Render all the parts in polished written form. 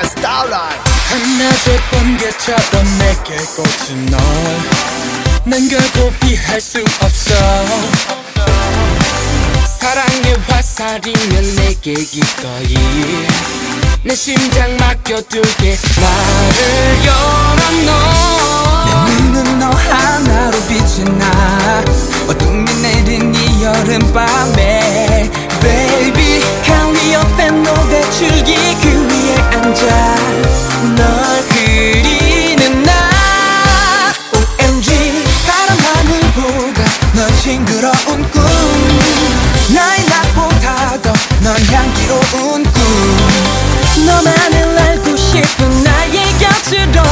약간 starlight. 한낮의 번개처럼 내게 꽂힌 널난 결코 피할 수 없어. 사랑의 화살이면 내게 기꺼이 내 심장 맡겨둘게. 나를 열어 내 눈은 너 하나로 빛이 나. 어둠이 내린 이 여름밤에 Baby 가위 옆에 노래 줄기 그 위에 앉아 널 그리는 나. OMG 파란 하늘보다 넌 싱그러운 꿈. 나의 낮보다 더 넌 향기로운 꿈. 너만을 알고 싶은 나의 곁으로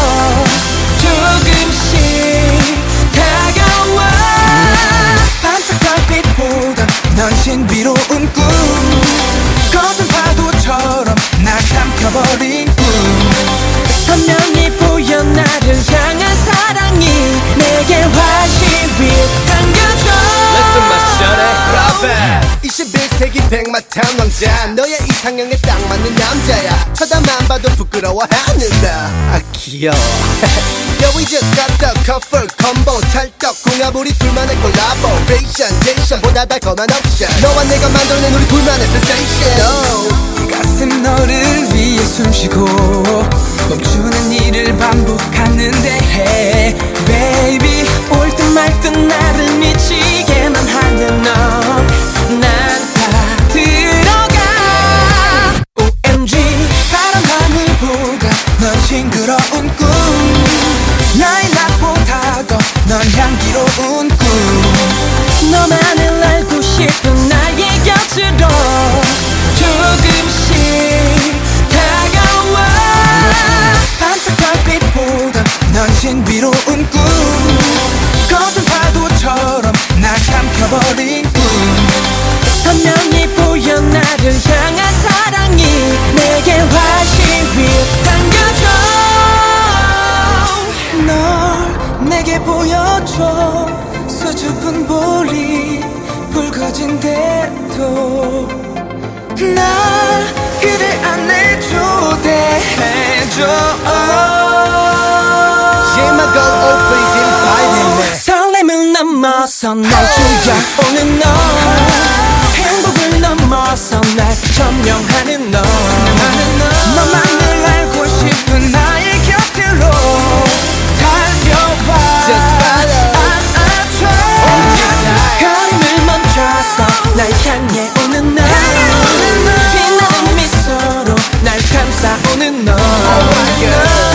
조금씩 다가와. 반짝할 빛보다 넌 신비로운 꿈. 거센 파도처럼 날 삼켜버린 꿈. 선명히 보여 나를 향한 사랑이 내게 화신 빛 당겨줘. Listen my shorty, love it. 21세기 백마탄 왕자 너의 이상형에 딱 맞는 남자야. 쳐다만 봐도 부끄러워하는다. 아 귀여워. Yeah we just got the couple combo 찰떡 궁합 우리 둘만의 collaboration 제이션보다 달콤한 옵션. 너와 내가 만들어낸 우리 둘만의 sensation. 이 가슴 너를 위해 숨쉬고 멈추는 일을 반복하는데 Baby 올 듯 말 듯 나를 미치게만 하는 너 난 다 들어가. OMG 파란 하늘보다 넌 싱그러운 꿈. 나의 낮보다 더 넌 향기로운 꿈. 너만을 알고 싶은 나의 곁으로 조금씩 다가와. 반짝할 빛보다 넌 신비로운 꿈. 거센 파도처럼 날 삼켜버린 꿈. 선명히 보여 나를 향한 사랑이 내게 화신 빛 당겨줘. 널 내게 보여줘. 수줍은 볼이 붉어진 대도 날 그대 안에 초대해줘. Yeah my girl oh please invite me. 설렘을 넘어서 날 주려오는 너. 행복을 넘어서 날 점령하는 너. 너만을 알고 싶은 나의 곁으로 달려와. Just follow. 걸음을 멈춰서 날 향해 오는 너. 빛나는 미소로 날 감싸오는 너.